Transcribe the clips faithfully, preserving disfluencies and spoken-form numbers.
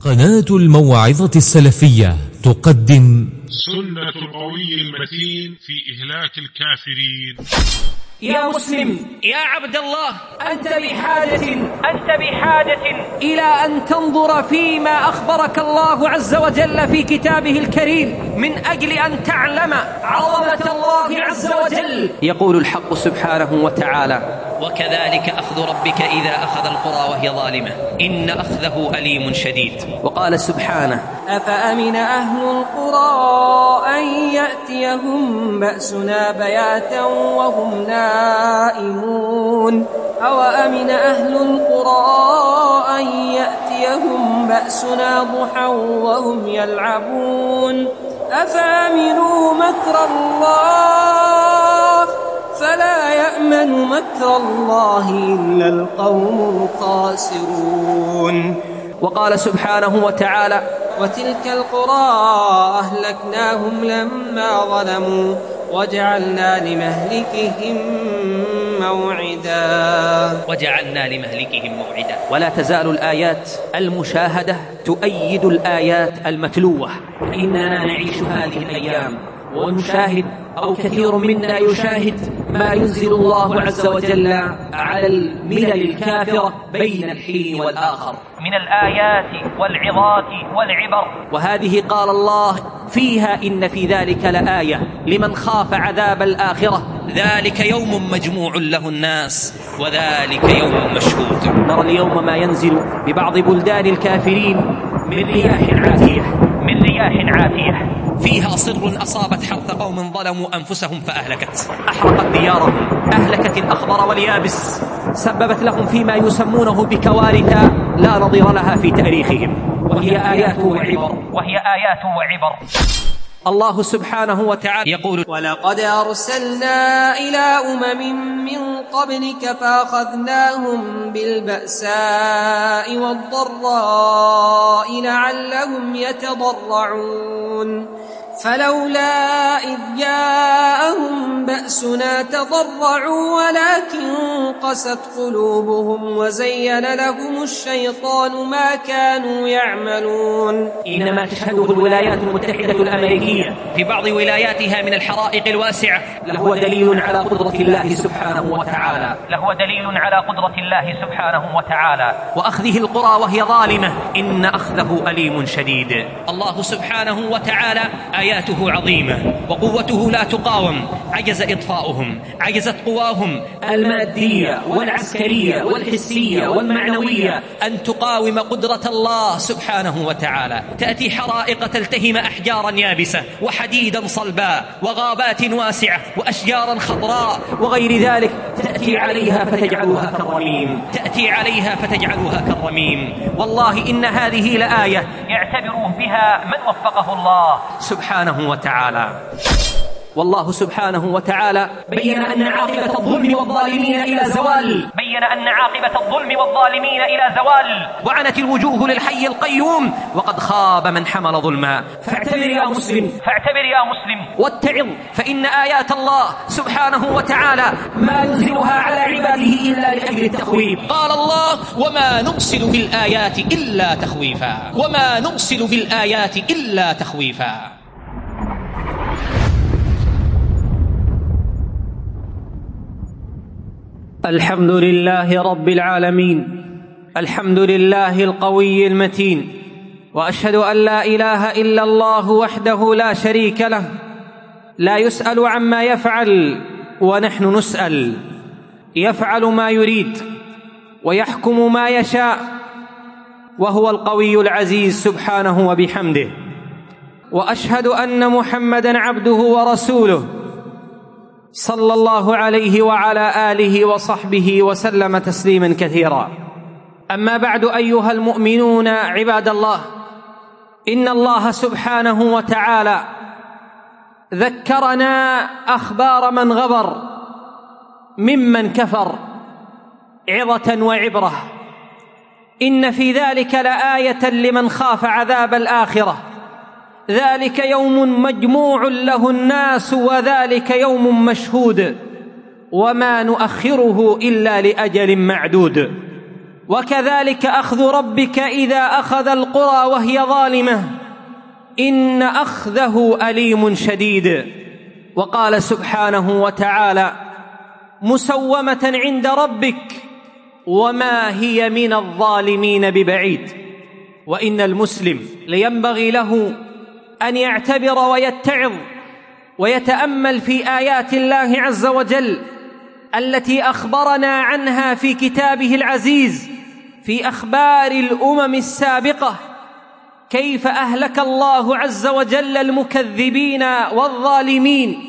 قناة الموعظة السلفية تقدم سنة القوي المتين في إهلاك الكافرين. يا مسلم، يا عبد الله، أنت بحاجة أنت بحاجة إلى أن تنظر فيما أخبرك الله عز وجل في كتابه الكريم من أجل أن تعلم عظمة الله عز وجل. يقول الحق سبحانه وتعالى: وكذلك أخذ ربك إذا أخذ القرى وهي ظالمة إن أخذه أليم شديد. وقال سبحانه: أفأمن أهل القرى أن يأتيهم بأسنا بياتا وهم نائمون أوأمن أهل القرى أن يأتيهم بأسنا ضحى وهم يلعبون أفأمنوا مكر الله فلا يأمن مكر الله إلا القوم الخاسرون. وقال سبحانه وتعالى: وتلك القرى أهلكناهم لما ظلموا وجعلنا لمهلكهم موعدا وجعلنا لمهلكهم موعدا. ولا تزال الآيات المشاهدة تؤيد الآيات المتلوة. إننا نعيش هذه الأيام ونشاهد، أو كثير منا يشاهد، ما ينزل الله عز وجل على الملل الكافرة بين الحين والآخر من الآيات والعظات والعبر. وهذه قال الله فيها: إن في ذلك لآية لمن خاف عذاب الآخرة ذلك يوم مجموع له الناس وذلك يوم مشهود. نرى اليوم ما ينزل ببعض بلدان الكافرين من رياح عاتية من رياح عاتية فيها صر أصابت حرث قوم ظلموا أنفسهم فأهلكت أحرقت ديارهم، أهلكت الأخضر واليابس، سببت لهم فيما يسمونه بكوارث لا نظير لها في تاريخهم، وهي آيات وعبر وهي آيات وعبر. الله سبحانه وتعالى يقول: ولقد أرسلنا إلى أمم من قبلك فأخذناهم بالبأساء والضراء لعلهم يتضرعون فلولا إذ جاءهم بأسنا تضرعوا ولكن قست قلوبهم وزين لهم الشيطان ما كانوا يعملون. إنما تشهده الولايات المتحدة الأمريكية في بعض ولاياتها من الحرائق الواسعة لهو دليل على قدرة الله سبحانه وتعالى لهو دليل على قدرة الله سبحانه وتعالى وأخذه القرى وهي ظالمة إن أخذه أليم شديد. الله سبحانه وتعالى آياته عظيمة وقوته لا تقاوم، عجز إطفاؤهم، عجزت قواهم المادية والعسكرية والحسية والمعنوية أن تقاوم قدرة الله سبحانه وتعالى. تأتي حرائق تلتهم أحجارا يابسة وحديدا صلبا وغابات واسعة وأشجارا خضراء وغير ذلك، تأتي عليها فتجعلها كالرميم تأتي عليها فتجعلها كالرميم. والله إن هذه لآية يعتبر بها من وفقه الله سبحانه وتعالى. والله سبحانه وتعالى بين أن عاقبة الظلم والظالمين إلى زوال بين أن عاقبة الظلم والظالمين إلى زوال وعنت الوجوه للحي القيوم وقد خاب من حمل ظلما. فاعتبر يا مسلم فاعتبر يا مسلم واتعظ، فإن آيات الله سبحانه وتعالى ما ينزلها على عباده إلا لأجل التخويف. قال الله: وما نرسل بالآيات إلا تخويفا وما نرسل بالآيات إلا تخويفا. الحمد لله رب العالمين، الحمد لله القوي المتين، وأشهد أن لا إله إلا الله وحده لا شريك له، لا يسأل عما يفعل ونحن نسأل، يفعل ما يريد ويحكم ما يشاء، وهو القوي العزيز سبحانه وبحمده. وأشهد أن محمدًا عبده ورسوله صلى الله عليه وعلى آله وصحبه وسلم تسليما كثيرا. أما بعد، أيها المؤمنون عباد الله، إن الله سبحانه وتعالى ذكرنا أخبار من غبر ممن كفر عظة وعبرة. إن في ذلك لآية لمن خاف عذاب الآخرة ذلك يوم مجموع له الناس وذلك يوم مشهود وما نؤخره إلا لأجل معدود. وكذلك أخذ ربك إذا أخذ القرى وهي ظالمة إن أخذه أليم شديد. وقال سبحانه وتعالى مسومة عند ربك وما هي من الظالمين ببعيد. وإن المسلم لينبغي له أن يعتبر ويتعظ ويتأمل في آيات الله عز وجل التي أخبرنا عنها في كتابه العزيز في أخبار الأمم السابقة، كيف أهلك الله عز وجل المكذبين والظالمين،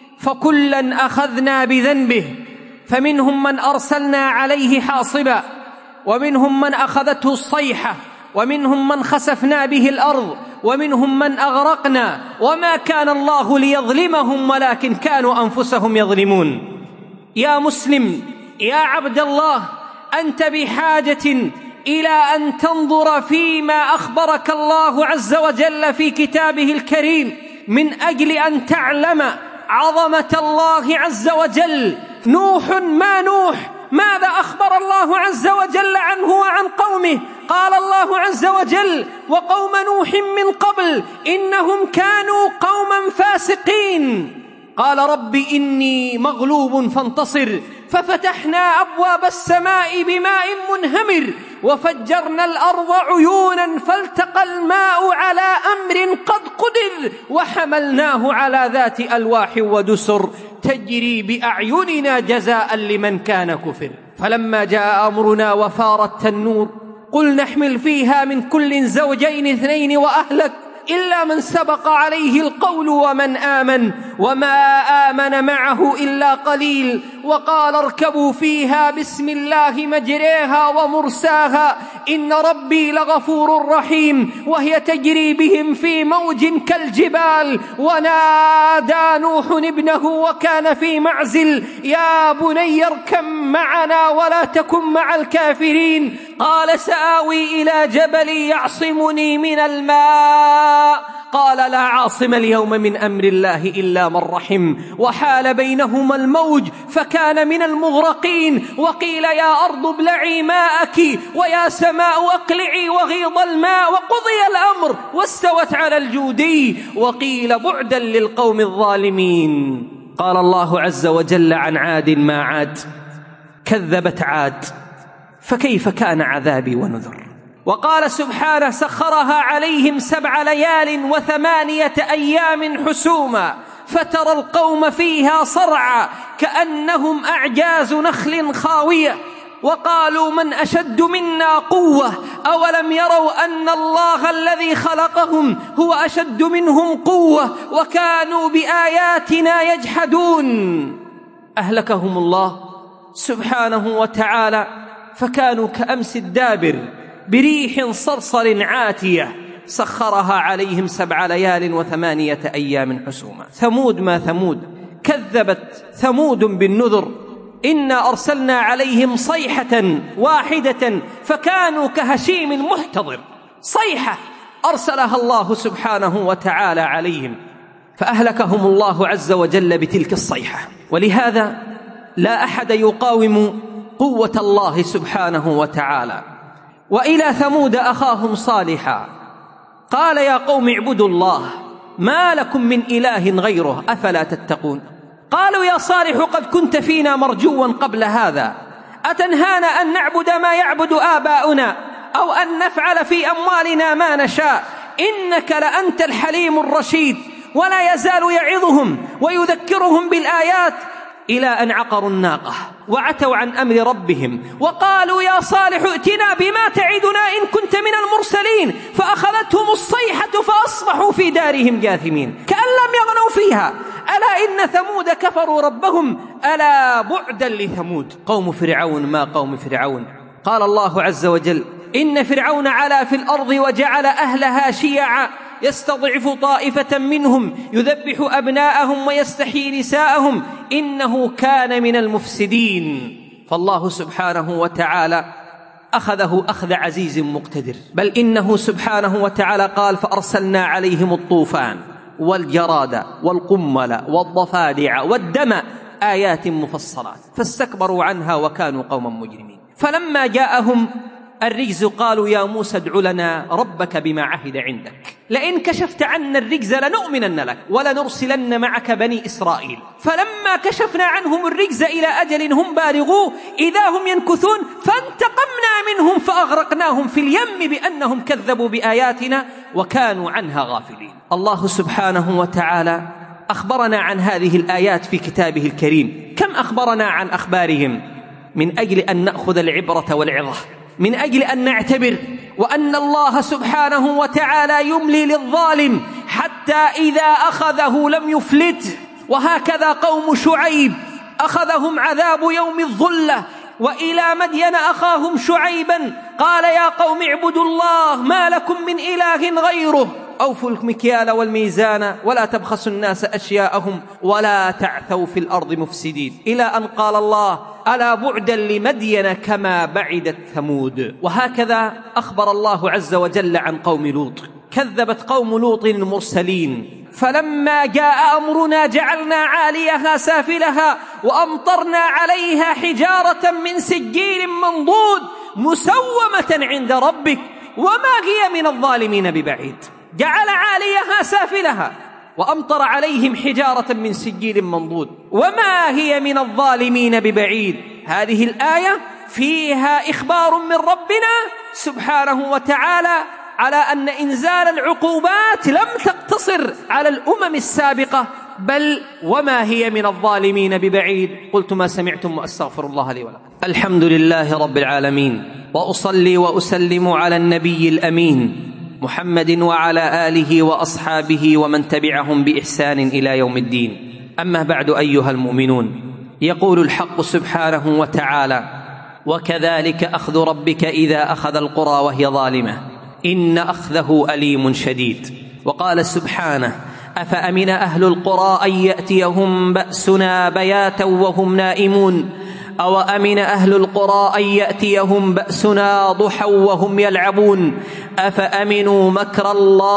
فكلا أخذنا بذنبه، فمنهم من أرسلنا عليه حاصبا، ومنهم من أخذته الصيحة، ومنهم من خسفنا به الأرض، ومنهم من أغرقنا، وما كان الله ليظلمهم ولكن كانوا أنفسهم يظلمون. يا مسلم، يا عبد الله، أنت بحاجة إلى أن تنظر فيما أخبرك الله عز وجل في كتابه الكريم من أجل أن تعلم عظمة الله عز وجل. نوح ما نوح، ماذا أخبر الله عز وجل عنه وعن قومه؟ قال الله عز وجل وقوم نوح من قبل إنهم كانوا قوما فاسقين. قال رب إني مغلوب فانتصر، ففتحنا أبواب السماء بماء منهمر وفجرنا الأرض عيونا فالتقى الماء على أمر قد قدر وحملناه على ذات ألواح ودسر تجري بأعيننا جزاء لمن كان كفر. فلما جاء أمرنا وفار التنور قل نحمل فيها من كل زوجين اثنين وأهلك إلا من سبق عليه القول ومن آمن وما آمن معه إلا قليل. وقال اركبوا فيها بسم الله مجريها ومرساها إن ربي لغفور رحيم وهي تجري بهم في موج كالجبال. ونادى نوح ابنه وكان في معزل يا بني اركب معنا ولا تكن مع الكافرين. قال سآوي إلى جبل يعصمني من الماء قال لا عاصم اليوم من أمر الله إلا من رحم وحال بينهما الموج فكان من المغرقين. وقيل يا أرض ابلعي ماءك ويا سماء أقلعي وغيض الماء وقضي الأمر واستوت على الجودي وقيل بعدا للقوم الظالمين. قال الله عز وجل عن عاد ما عاد كذبت عاد فكيف كان عذابي ونذر. وقال سبحانه سخرها عليهم سبع ليال وثمانية أيام حسوما فترى القوم فيها صرعى كأنهم أعجاز نخل خاوية وقالوا من أشد منا قوة أولم يروا أن الله الذي خلقهم هو أشد منهم قوة وكانوا بآياتنا يجحدون. أهلكهم الله سبحانه وتعالى فكانوا كأمس الدابر بريح صرصر عاتية سخرها عليهم سبع ليال وثمانية أيام حسوما. ثمود ما ثمود، كذبت ثمود بالنذر إنا أرسلنا عليهم صيحة واحدة فكانوا كهشيم محتضر. صيحة أرسلها الله سبحانه وتعالى عليهم فأهلكهم الله عز وجل بتلك الصيحة. ولهذا لا أحد يقاوم قوة الله سبحانه وتعالى. وإلى ثمود أخاهم صالحا قال يا قوم اعبدوا الله ما لكم من إله غيره أفلا تتقون. قالوا يا صالح قد كنت فينا مرجوا قبل هذا أتنهانا أن نعبد ما يعبد آباؤنا أو أن نفعل في أموالنا ما نشاء إنك لأنت الحليم الرشيد. ولا يزال يعظهم ويذكرهم بالآيات إلى أن عقروا الناقة وعتوا عن أمر ربهم وقالوا يا صالح ائتنا بما تعدنا إن كنت من المرسلين فأخذتهم الصيحة فأصبحوا في دارهم جاثمين كأن لم يغنوا فيها ألا إن ثمود كفروا ربهم ألا بعدا لثمود. قوم فرعون ما قوم فرعون. قال الله عز وجل إن فرعون علا في الأرض وجعل أهلها شيعا يستضعف طائفة منهم يذبح أبناءهم ويستحيي نساءهم إنه كان من المفسدين. فالله سبحانه وتعالى أخذه أخذ عزيز مقتدر. بل إنه سبحانه وتعالى قال فأرسلنا عليهم الطوفان والجراد والقمل والضفادع والدم آيات مفصلات فاستكبروا عنها وكانوا قوما مجرمين. فلما جاءهم الرجز قالوا يا موسى ادع لنا ربك بما عهد عندك لئن كشفت عنا الرجز لنؤمنن لك ولنرسلن معك بني إسرائيل. فلما كشفنا عنهم الرجز إلى أجل هم بالغوه إذا هم ينكثون فانتقمنا منهم فأغرقناهم في اليم بأنهم كذبوا بآياتنا وكانوا عنها غافلين. الله سبحانه وتعالى أخبرنا عن هذه الآيات في كتابه الكريم. كم أخبرنا عن أخبارهم من أجل أن نأخذ العبرة والعظة، من أجل أن نعتبر وأن الله سبحانه وتعالى يملي للظالم حتى إذا أخذه لم يفلت. وهكذا قوم شعيب أخذهم عذاب يوم الظلة. وإلى مدين أخاهم شعيبا قال يا قوم اعبدوا الله ما لكم من إله غيره أوفوا المكيال والميزان ولا تبخسوا الناس أشياءهم ولا تعثوا في الأرض مفسدين، إلى أن قال الله ألا بعدا لمدين كما بعدت ثمود. وهكذا أخبر الله عز وجل عن قوم لوط. كذبت قوم لوط المرسلين فلما جاء أمرنا جعلنا عاليها سافلها وأمطرنا عليها حجارة من سجيل منضود مسومة عند ربك وما هي من الظالمين ببعيد. جعل عاليها سافلها وأمطر عليهم حجارة من سجيل منضود وما هي من الظالمين ببعيد. هذه الآية فيها إخبار من ربنا سبحانه وتعالى على أن إنزال العقوبات لم تقتصر على الأمم السابقة بل وما هي من الظالمين ببعيد. قلت ما سمعتم وأستغفر الله لي ولكم. الحمد لله رب العالمين وأصلي وأسلم على النبي الأمين محمد وعلى آله وأصحابه ومن تبعهم بإحسان إلى يوم الدين. أما بعد أيها المؤمنون، يقول الحق سبحانه وتعالى وكذلك أخذ ربك إذا أخذ القرى وهي ظالمة إن أخذه أليم شديد. وقال سبحانه أفأمن أهل القرى أن يأتيهم بأسنا بياتا وهم نائمون أو أمن أهل القرى أن يأتيهم بأسنا ضحى وهم يلعبون أفأمنوا مكر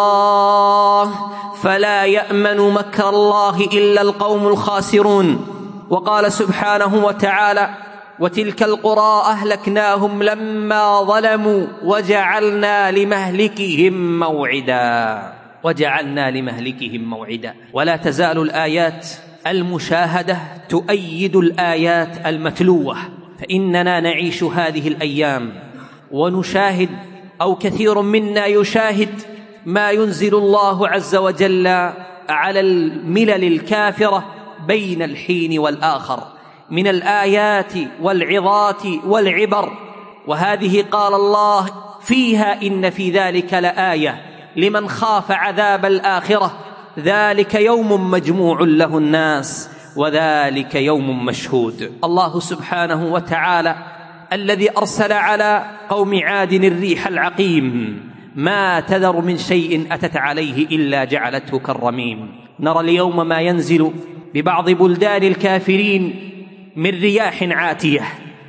الله فلا يأمن مكر الله إلا القوم الخاسرون. وقال سبحانه وتعالى وتلك القرى أهلكناهم لما ظلموا وجعلنا لمهلكهم موعدا وجعلنا لمهلكهم موعدا. ولا تزال الآيات المشاهدة تؤيد الآيات المتلوة، فإننا نعيش هذه الأيام ونشاهد أو كثير منا يشاهد ما ينزل الله عز وجل على الملل الكافرة بين الحين والآخر من الآيات والعظات والعبر. وهذه قال الله فيها إن في ذلك لآية لمن خاف عذاب الآخرة ذلك يوم مجموع له الناس وذلك يوم مشهود. الله سبحانه وتعالى الذي أرسل على قوم عاد الريح العقيم ما تذر من شيء أتت عليه إلا جعلته كالرميم. نرى اليوم ما ينزل ببعض بلدان الكافرين من رياح عاتية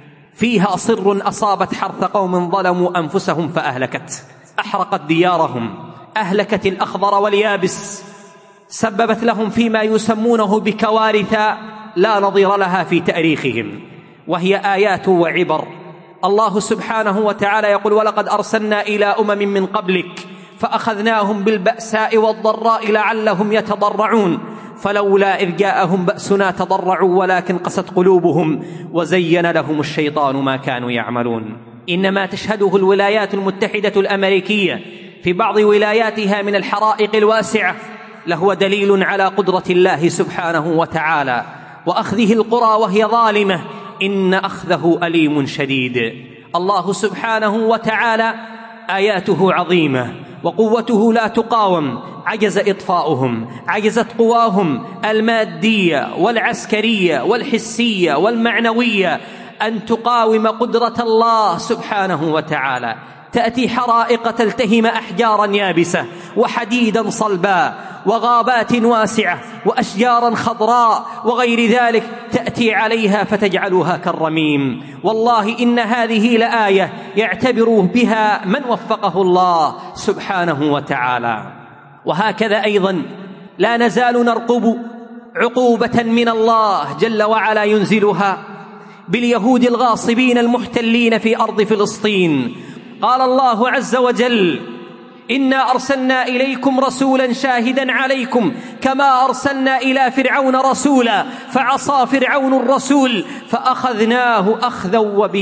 فيها صر أصابت حرث قوم ظلموا أنفسهم فأهلكت، أحرقت ديارهم، أهلكت الأخضر واليابس، سببت لهم فيما يسمونه بكوارث لا نظير لها في تاريخهم، وهي آيات وعبر. الله سبحانه وتعالى يقول ولقد أرسلنا إلى أمم من قبلك فأخذناهم بالبأساء والضراء لعلهم يتضرعون فلولا إذ جاءهم بأسنا تضرعوا ولكن قست قلوبهم وزين لهم الشيطان ما كانوا يعملون. إنما تشهده الولايات المتحدة الأمريكية في بعض ولاياتها من الحرائق الواسعة لهو دليل على قدرة الله سبحانه وتعالى وأخذه القرى وهي ظالمة إن أخذه أليم شديد. الله سبحانه وتعالى آياته عظيمة وقوته لا تقاوم، عجز إطفاؤهم، عجزت قواهم المادية والعسكرية والحسية والمعنوية أن تقاوم قدرة الله سبحانه وتعالى. تأتي حرائق تلتهم أحجارا يابسة وحديدا صلبا وغابات واسعة وأشجارا خضراء وغير ذلك تأتي عليها فتجعلها كالرميم. والله إن هذه لآية يعتبر بها من وفقه الله سبحانه وتعالى. وهكذا أيضا لا نزال نرقب عقوبة من الله جل وعلا ينزلها باليهود الغاصبين المحتلين في أرض فلسطين. قال الله عز وجل: إنا أرسلنا إليكم رسولا شاهدا عليكم كما أرسلنا إلى فرعون رسولا فعصى فرعون الرسول فأخذناه أخذا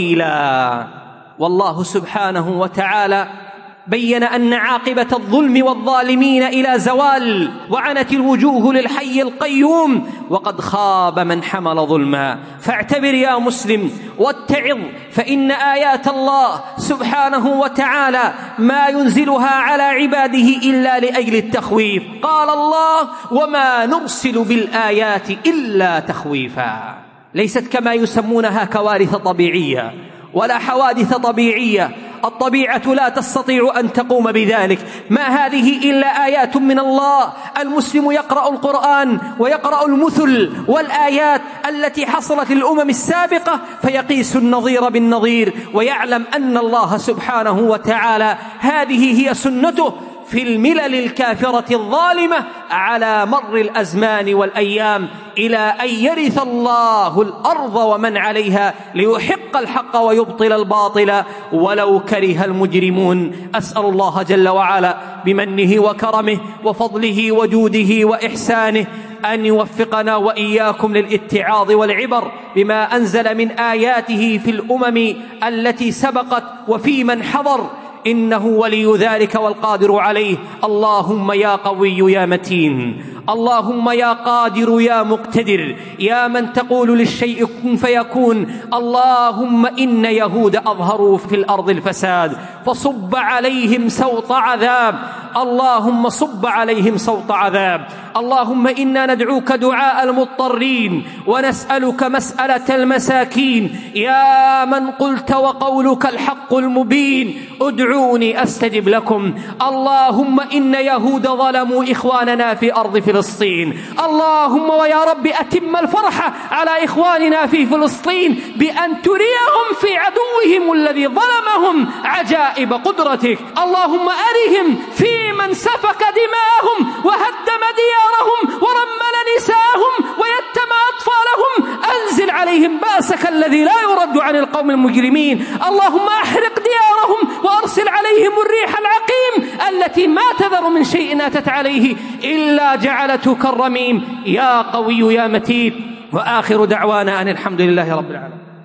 وبيلا. والله سبحانه وتعالى بين أن عاقبة الظلم والظالمين إلى زوال، وعنت الوجوه للحي القيوم، وقد خاب من حمل ظلما. فاعتبر يا مسلم واتعظ، فإن آيات الله سبحانه وتعالى ما ينزلها على عباده إلا لأجل التخويف. قال الله: وما نرسل بالآيات إلا تخويفا. ليست كما يسمونها كوارث طبيعية ولا حوادث طبيعية، الطبيعة لا تستطيع أن تقوم بذلك. ما هذه إلا آيات من الله. المسلم يقرأ القرآن ويقرأ المثل والآيات التي حصلت للأمم السابقة فيقيس النظير بالنظير، ويعلم أن الله سبحانه وتعالى هذه هي سنته في الملل الكافرة الظالمة على مر الأزمان والأيام، إلى أن يرث الله الأرض ومن عليها ليحق الحق ويبطل الباطل ولو كره المجرمون. أسأل الله جل وعلا بمنه وكرمه وفضله وجوده وإحسانه أن يوفقنا وإياكم للاتعاظ والعبر بما أنزل من آياته في الأمم التي سبقت وفي من حضر، إنه ولي ذلك والقادر عليه. اللهم يا قوي يا متين، اللهم يا قادر يا مقتدر، يا من تقول للشيء كن فيكون. اللهم إن يهود أظهروا في الأرض الفساد فصب عليهم سوط عذاب، اللهم صب عليهم سوط عذاب. اللهم إنا ندعوك دعاء المضطرين ونسألك مسألة المساكين، يا من قلت وقولك الحق المبين: ادعوني أستجب لكم. اللهم إن يهود ظلموا إخواننا في أرض فلسطين، اللهم ويا رب أتم الفرح على إخواننا في فلسطين بأن تريهم في عدوهم الذي ظلمهم عجائب قدرتك. اللهم أرهم في من سفك دماءهم وهدم ديارهم ورمل نساءهم ويتم أطفالهم، أنزل عليهم بأسك الذي لا يرد عن القوم المجرمين. اللهم أحرق ديارهم وأرسل عليهم الريح العقيم التي ما تذر من شيء أتت عليه إلا جعلته كالرميم، يا قوي يا متين. وآخر دعوانا أن الحمد لله رب العالمين.